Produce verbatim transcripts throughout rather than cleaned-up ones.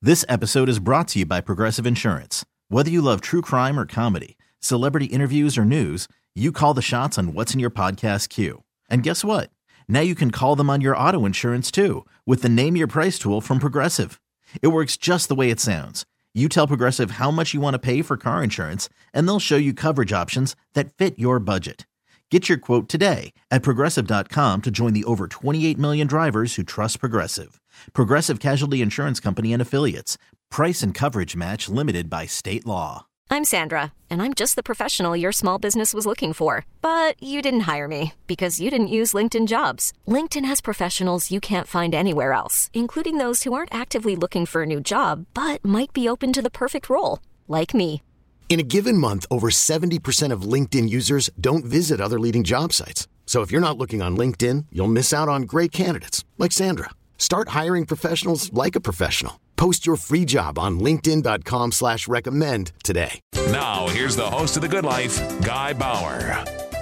This episode is brought to you by Progressive Insurance. Whether you love true crime or comedy, celebrity interviews or news, you call the shots on what's in your podcast queue. And guess what? Now you can call them on your auto insurance too with the Name Your Price tool from Progressive. It works just the way it sounds. You tell Progressive how much you want to pay for car insurance, and they'll show you coverage options that fit your budget. Get your quote today at Progressive dot com to join the over twenty-eight million drivers who trust Progressive. Progressive Casualty Insurance Company and Affiliates. Price and coverage match limited by state law. I'm Sandra, and I'm just the professional your small business was looking for. But you didn't hire me because you didn't use LinkedIn Jobs. LinkedIn has professionals you can't find anywhere else, including those who aren't actively looking for a new job, but might be open to the perfect role, like me. In a given month, over seventy percent of LinkedIn users don't visit other leading job sites. So if you're not looking on LinkedIn, you'll miss out on great candidates like Sandra. Start hiring professionals like a professional. Post your free job on linkedin dot com slash recommend today. Now, here's the host of The Good Life, Guy Bauer.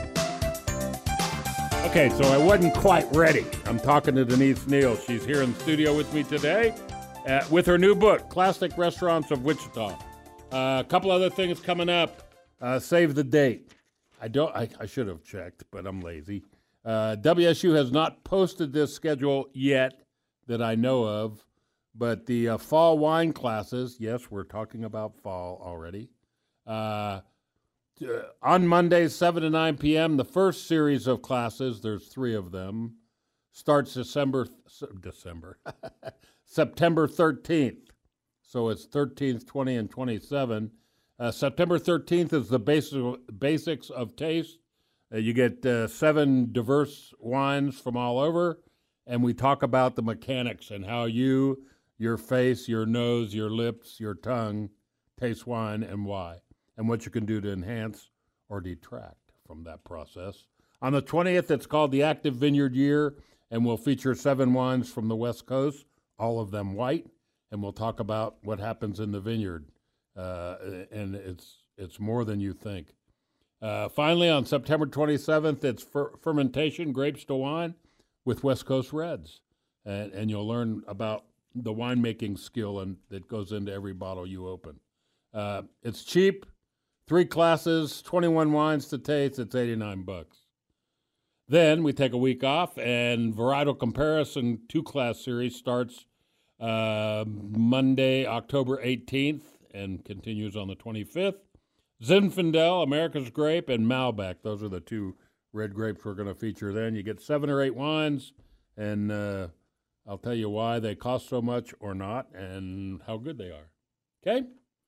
Okay, so I wasn't quite ready. I'm talking to Denise Neal. She's here in the studio with me today uh, with her new book, Classic Restaurants of Wichita. Uh, a couple other things coming up. Uh, save the date. I don't. I, I should have checked, but I'm lazy. Uh, W S U has not posted this schedule yet that I know of, but the uh, fall wine classes, yes, we're talking about fall already. Uh, t- on Monday, seven to nine p.m., the first series of classes, there's three of them, starts December, December, September thirteenth. So it's thirteenth, twentieth, and twenty-seventh. Uh, September thirteenth is the basic, basics of taste. Uh, you get uh, seven diverse wines from all over, and we talk about the mechanics and how you, your face, your nose, your lips, your tongue taste wine and why, and what you can do to enhance or detract from that process. On the twentieth, it's called the Active Vineyard Year, and we'll feature seven wines from the West Coast, all of them white. And we'll talk about what happens in the vineyard, uh, and it's it's more than you think. Uh, finally, on September twenty-seventh, it's fer- fermentation, grapes to wine, with West Coast Reds, and, and you'll learn about the winemaking skill and that goes into every bottle you open. Uh, it's cheap, three classes, twenty-one wines to taste. It's eighty-nine bucks. Then we take a week off, and Varietal Comparison two-class series starts Uh, Monday, October eighteenth, and continues on the twenty-fifth. Zinfandel, America's Grape, and Malbec. Those are the two red grapes we're going to feature then. You get seven or eight wines, and uh, I'll tell you why they cost so much or not and how good they are. Okay?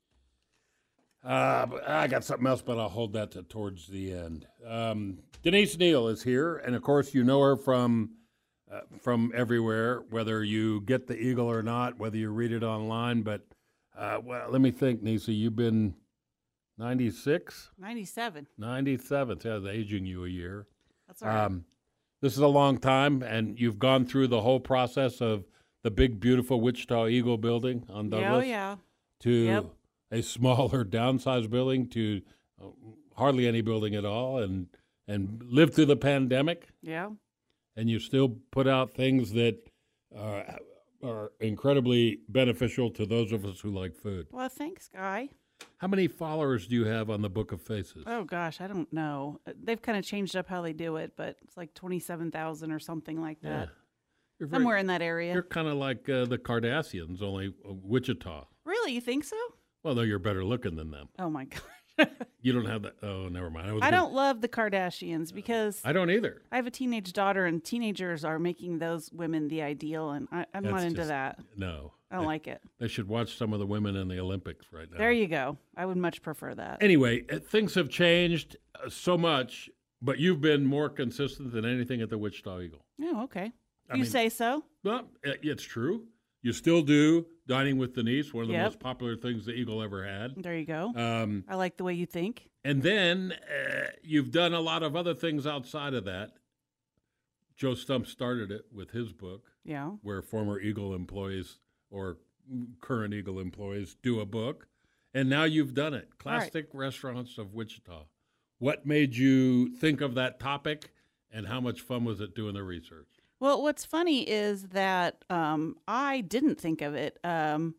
Uh, I got something else, but I'll hold that to towards the end. Um, Denise Neal is here, and, of course, you know her from... Uh, from everywhere, whether you get the Eagle or not, whether you read it online. But, uh, well, let me think, Nisa, you've been ninety-six? ninety-seven. ninety-seven. Yeah, that's aging you a year. That's all right. Um, this is a long time, and you've gone through the whole process of the big, beautiful Wichita Eagle building on Douglas. Yeah, oh, yeah. To Yep. a smaller, downsized building to uh, hardly any building at all, and, and lived through the pandemic. Yeah. And you still put out things that uh, are incredibly beneficial to those of us who like food. Well, thanks, Guy. How many followers do you have on the Book of Faces? Oh, gosh, I don't know. They've kind of changed up how they do it, but it's like twenty-seven thousand or something like that. Yeah. Somewhere in that area. You're kind of like uh, the Kardashians, only uh, Wichita. Really? You think so? Well, though you're better looking than them. Oh, my God. You don't have that. Oh, never mind. I, was I gonna, don't love the Kardashians because I don't either. I have a teenage daughter, and teenagers are making those women the ideal, and I, I'm That's not into just- that. No. I don't like it. They should watch some of the women in the Olympics right now. There you go. I would much prefer that. Anyway, uh, things have changed uh, so much, but you've been more consistent than anything at the Wichita Eagle. Oh, okay. I You mean- say so? Well, it- it's true. You still do Dining with Denise, one of the Yep. most popular things the Eagle ever had. There you go. Um, I like the way you think. and then uh, you've done a lot of other things outside of that. Joe Stump started it with his book, Yeah. where former Eagle employees or current Eagle employees do a book. And now you've done it. Classic Restaurants of Wichita. What made you think of that topic, and how much fun was it doing the research? Well, what's funny is that um, I didn't think of it. Um,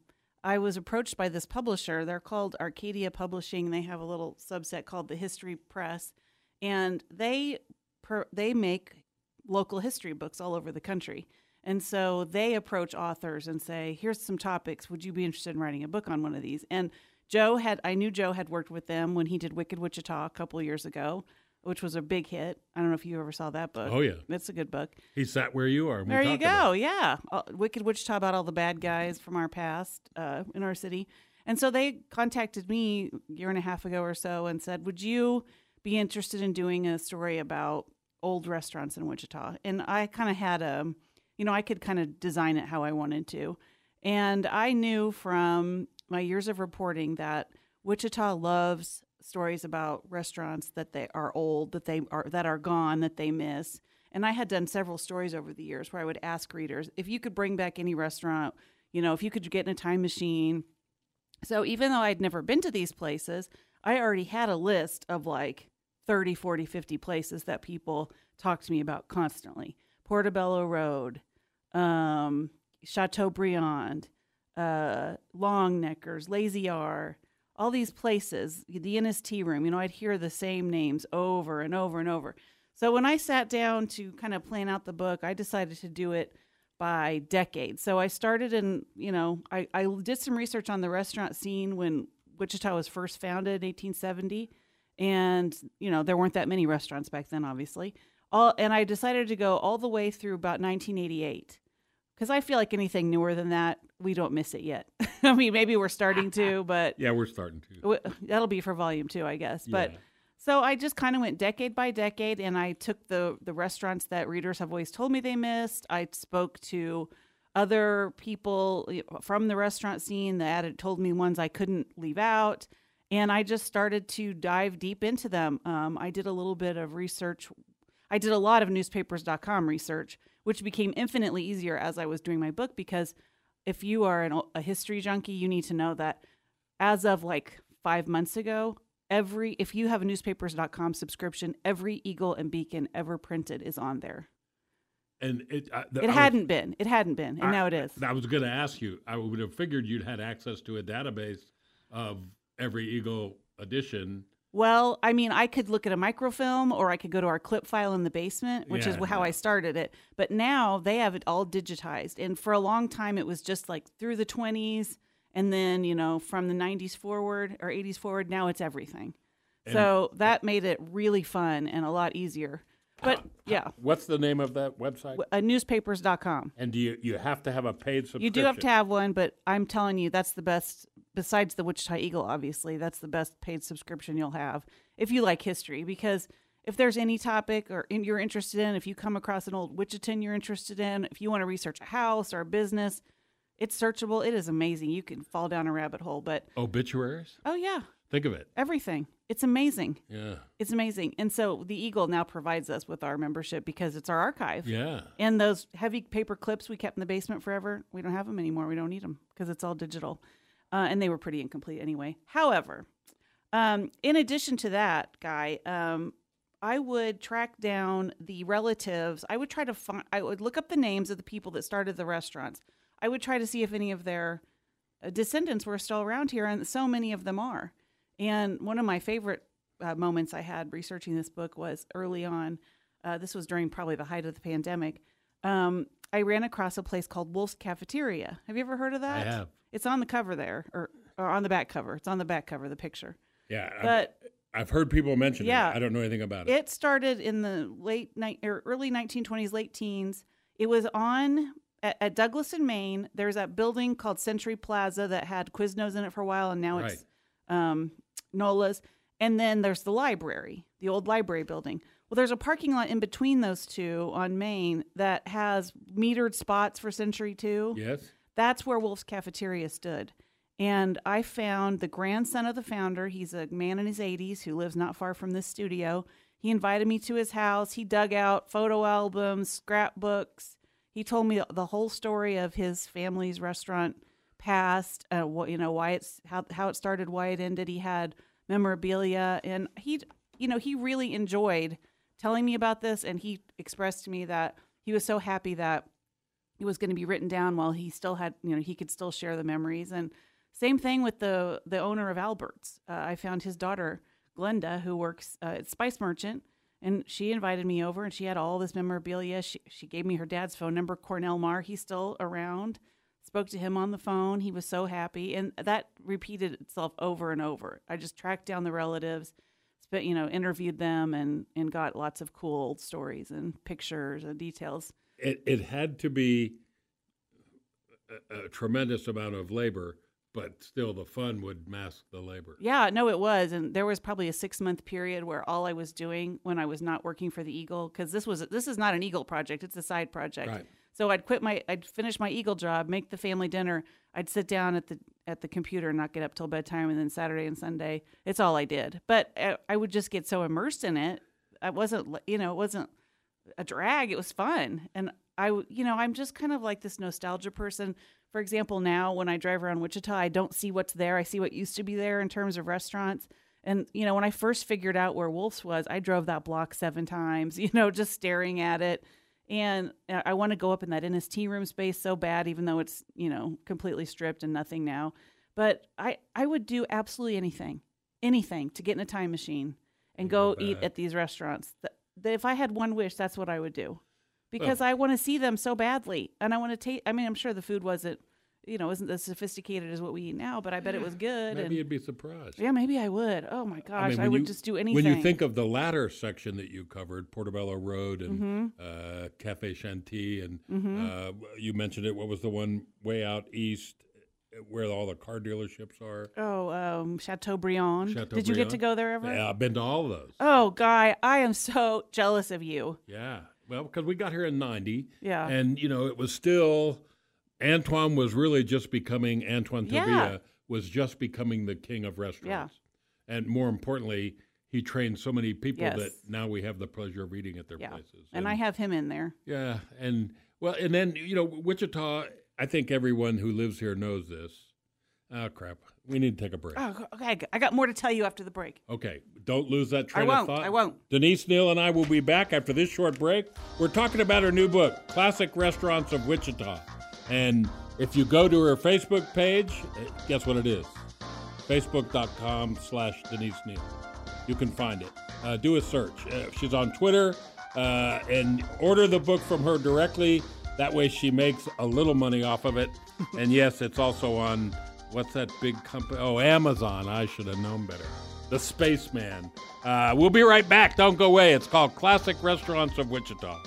I was approached by this publisher. They're called Arcadia Publishing. They have a little subset called the History Press, and they per, they make local history books all over the country. And so they approach authors and say, here's some topics. Would you be interested in writing a book on one of these? And Joe had, I knew Joe had worked with them when he did Wicked Wichita a couple of years ago, which was a big hit. I don't know if you ever saw that book. Oh, yeah. It's a good book. He sat where you are. There you go. Yeah. Uh, Wicked Wichita, about all the bad guys from our past uh, in our city. And so they contacted me a year and a half ago or so and said, would you be interested in doing a story about old restaurants in Wichita? And I kind of had a, you know, I could kind of design it how I wanted to. And I knew from my years of reporting that Wichita loves stories about restaurants that they are old, that they are that are gone, that they miss. And I had done several stories over the years where I would ask readers, if you could bring back any restaurant, you know, if you could get in a time machine. So even though I'd never been to these places, I already had a list of like thirty, forty, fifty places that people talk to me about constantly. Portobello Road, um, Chateaubriand, uh, Longneckers, Lazy R, all these places, the Innis Tea Room. You know, I'd hear the same names over and over and over. So when I sat down to kind of plan out the book, I decided to do it by decade. So I started in, you know, I, I did some research on the restaurant scene when Wichita was first founded in eighteen seventy. And, you know, there weren't that many restaurants back then, obviously. All, and I decided to go all the way through about nineteen eighty-eight. Because I feel like anything newer than that, we don't miss it yet. I mean, maybe we're starting to, but... Yeah, we're starting to. That'll be for volume two, I guess. But Yeah. So I just kind of went decade by decade, and I took the, the restaurants that readers have always told me they missed. I spoke to other people from the restaurant scene that had told me ones I couldn't leave out. And I just started to dive deep into them. Um, I did a little bit of research. I did a lot of newspapers dot com research, which became infinitely easier as I was doing my book, because if you are an, a history junkie, you need to know that as of like five months ago, every if you have a newspapers dot com subscription, every Eagle and Beacon ever printed is on there. And it uh, It hadn't been. It hadn't been, and I, now it is. I was going to ask you. I would have figured you'd had access to a database of every Eagle edition. Well, I mean, I could look at a microfilm, or I could go to our clip file in the basement, which Yeah, is how yeah. I started it. But now they have it all digitized. And for a long time, it was just like through the twenties. And then, you know, from the nineties forward or eighties forward, now it's everything. And- so that made it really fun and a lot easier. But, yeah, What's the name of that website? uh, newspapers dot com. And do you you have to have a paid subscription? You do have to have one, but I'm telling you, that's the best, besides the Wichita Eagle, obviously, that's the best paid subscription you'll have if you like history. Because if there's any topic or in, you're interested in, if you come across an old Wichitan you're interested in, if you want to research a house or a business, it's searchable. It is amazing. You can fall down a rabbit hole. But, Obituaries? oh, yeah, Think of it. everything. It's amazing. Yeah. It's amazing. And so the Eagle now provides us with our membership because it's our archive. Yeah. And those heavy paper clips we kept in the basement forever, we don't have them anymore. We don't need them because it's all digital. Uh, and they were pretty incomplete anyway. However, um, in addition to that, Guy, um, I would track down the relatives. I would try to find, I would look up the names of the people that started the restaurants. I would try to see if any of their uh, descendants were still around here, and so many of them are. And one of my favorite uh, moments I had researching this book was early on. Uh, this was during probably the height of the pandemic. Um, I ran across a place called Wolf's Cafeteria. Have you ever heard of that? I have. It's on the cover there, or, or on the back cover. It's on the back cover, the picture. Yeah. But I've, I've heard people mention yeah, it. I don't know anything about it. It started in the late ni- or early nineteen twenties, late teens. It was on at, at Douglas in Maine. There's that building called Century Plaza that had Quiznos in it for a while, and now it's um, Nola's. And then there's the library, the old library building. Well, there's a parking lot in between those two on Main that has metered spots for Century too. Yes. That's where Wolf's Cafeteria stood. And I found the grandson of the founder. He's a man in his eighties who lives not far from this studio. He invited me to his house. He dug out photo albums, scrapbooks. He told me the whole story of his family's restaurant past, uh, what, you know, why it's how how it started, why it ended. He had memorabilia, and he, you know, he really enjoyed telling me about this. And he expressed to me that he was so happy that it was going to be written down while he still had, you know, he could still share the memories. And Same thing with the the owner of Albert's. Uh, I found his daughter, Glenda, who works uh, at Spice Merchant, and she invited me over, and she had all this memorabilia. She she gave me her dad's phone number, Cornell Marr. He's still around. Spoke to him on the phone. He was so happy, and that repeated itself over and over. I just tracked down the relatives, spent, you know, interviewed them, and, and got lots of cool stories and pictures and details. It it had to be a, a tremendous amount of labor, but still the fun would mask the labor. Yeah, no, it was. And there was probably a six-month period where all I was doing when I was not working for the Eagle, because this was this is not an Eagle project, it's a side project. Right. So I'd quit my, I'd finish my Eagle job, make the family dinner. I'd sit down at the at the computer and not get up till bedtime, and then Saturday and Sunday, it's all I did. But I, I would just get so immersed in it. I wasn't, you know, it wasn't a drag. It was fun. And I, you know, I'm just kind of like this nostalgia person. For example, now when I drive around Wichita, I don't see what's there. I see what used to be there in terms of restaurants. And, you know, when I first figured out where Wolf's was, I drove that block seven times, you know, just staring at it. And I want to go up in that Innis tea room space so bad, even though it's, you know, completely stripped and nothing now. But I, I would do absolutely anything, anything to get in a time machine and go eat at these restaurants. If I had one wish, that's what I would do. Because well, I want to see them so badly. And I want to taste, I mean, I'm sure the food wasn't, you know, isn't as sophisticated as what we eat now, but I bet it was good. Maybe and, you'd be surprised. Yeah, maybe I would. Oh my gosh, I, mean, I would you, just do anything. When you think of the latter section that you covered, Portobello Road and mm-hmm. uh, Cafe Chantilly, and mm-hmm. uh, you mentioned it, what was the one way out east where all the car dealerships are? Oh, um, Chateaubriand. Chateaubriand. Did you get to go there ever? Yeah, I've been to all of those. Oh, Guy, I am so jealous of you. Yeah. Well, because we got here in ninety. Yeah. And, you know, it was still, Antoine was really just becoming, Antoine Tobia yeah. was just becoming the king of restaurants. Yeah. And more importantly, he trained so many people yes. that now we have the pleasure of eating at their yeah. places. And, and I have him in there. Yeah. And, well, and then, you know, Wichita, I think everyone who lives here knows this. Oh, crap. We need to take a break. Oh, okay. I got more to tell you after the break. Okay. Don't lose that train I won't, of thought. I won't. Denise Neal and I will be back after this short break. We're talking about her new book, Classic Restaurants of Wichita. And if you go to her Facebook page, guess what it is? Facebook.com slash Denise Neal. You can find it. Uh, do a search. Uh, she's on Twitter. Uh, and order the book from her directly. That way she makes a little money off of it. And yes, it's also on... What's that big company? Oh, Amazon. I should have known better. The Spaceman. Uh, we'll be right back. Don't go away. It's called Classic Restaurants of Wichita.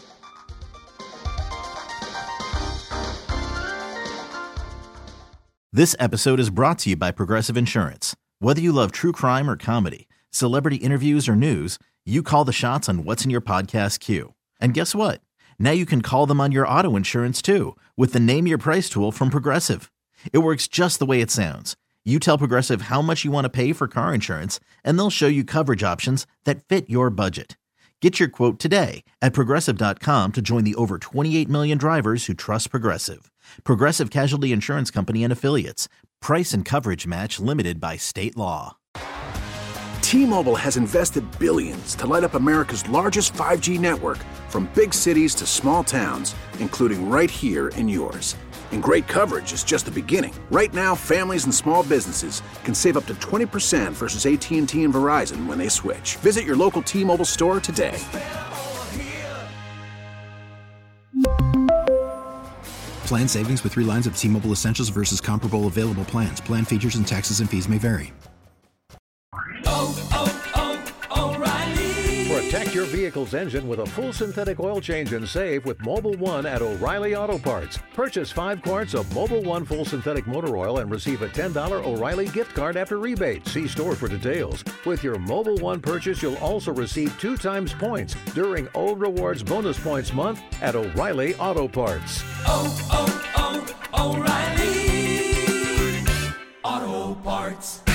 This episode is brought to you by Progressive Insurance. Whether you love true crime or comedy, celebrity interviews or news, you call the shots on what's in your podcast queue. And guess what? Now you can call them on your auto insurance too with the Name Your Price tool from Progressive. It works just the way it sounds. You tell Progressive how much you want to pay for car insurance, and they'll show you coverage options that fit your budget. Get your quote today at Progressive dot com to join the over twenty-eight million drivers who trust Progressive. Progressive Casualty Insurance Company and Affiliates. Price and coverage match limited by state law. T-Mobile has invested billions to light up America's largest five G network, from big cities to small towns, including right here in yours. And great coverage is just the beginning. Right now, families and small businesses can save up to twenty percent versus A T and T and Verizon when they switch. Visit your local T-Mobile store today. Plan savings with three lines of T-Mobile Essentials versus comparable available plans. Plan features and taxes and fees may vary. Oh, oh, oh, O'Reilly. Protect your vehicle's engine with a full synthetic oil change and save with Mobil one at O'Reilly Auto Parts. Purchase five quarts of Mobil one full synthetic motor oil and receive a ten dollars O'Reilly gift card after rebate. See store for details. With your Mobil one purchase, you'll also receive two times points during O Rewards Bonus Points Month at O'Reilly Auto Parts. Oh, oh, oh, O'Reilly Auto Parts.